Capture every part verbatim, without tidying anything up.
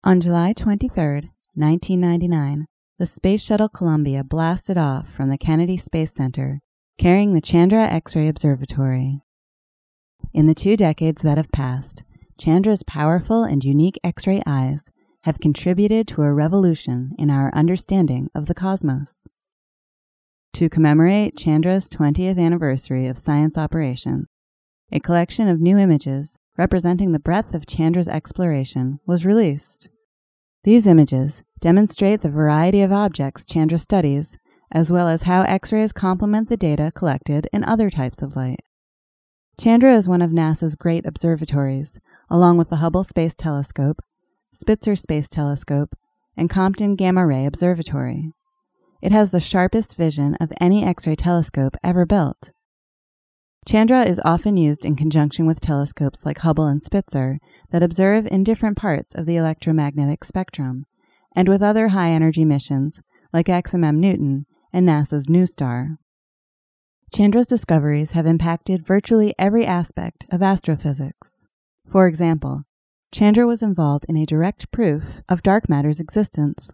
On July twenty-third, nineteen ninety-nine, the Space Shuttle Columbia blasted off from the Kennedy Space Center, carrying the Chandra X-ray Observatory. In the two decades that have passed, Chandra's powerful and unique X-ray eyes have contributed to a revolution in our understanding of the cosmos. To commemorate Chandra's twentieth anniversary of science operations, a collection of new images representing the breadth of Chandra's exploration was released. These images demonstrate the variety of objects Chandra studies, as well as how X-rays complement the data collected in other types of light. Chandra is one of NASA's great observatories, along with the Hubble Space Telescope, Spitzer Space Telescope, and Compton Gamma Ray Observatory. It has the sharpest vision of any X-ray telescope ever built. Chandra is often used in conjunction with telescopes like Hubble and Spitzer that observe in different parts of the electromagnetic spectrum, and with other high-energy missions like X M M Newton and NASA's NuSTAR. Chandra's discoveries have impacted virtually every aspect of astrophysics. For example, Chandra was involved in a direct proof of dark matter's existence.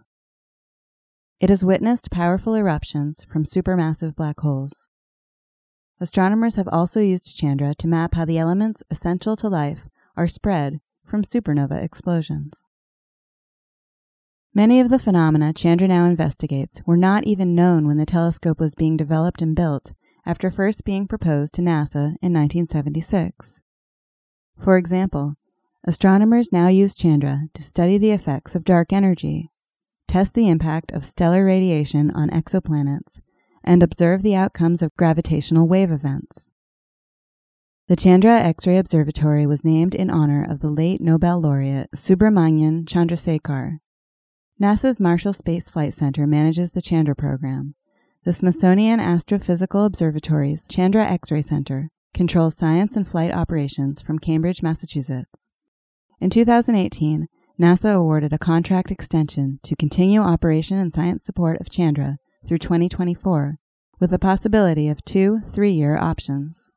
It has witnessed powerful eruptions from supermassive black holes. Astronomers have also used Chandra to map how the elements essential to life are spread from supernova explosions. Many of the phenomena Chandra now investigates were not even known when the telescope was being developed and built after first being proposed to NASA in nineteen seventy-six. For example, astronomers now use Chandra to study the effects of dark energy, test the impact of stellar radiation on exoplanets, and observe the outcomes of gravitational wave events. The Chandra X-ray Observatory was named in honor of the late Nobel laureate Subrahmanyan Chandrasekhar. NASA's Marshall Space Flight Center manages the Chandra program. The Smithsonian Astrophysical Observatory's Chandra X-ray Center controls science and flight operations from Cambridge, Massachusetts. In two thousand eighteen, NASA awarded a contract extension to continue operation and science support of Chandra through twenty twenty-four, with the possibility of two three-year options.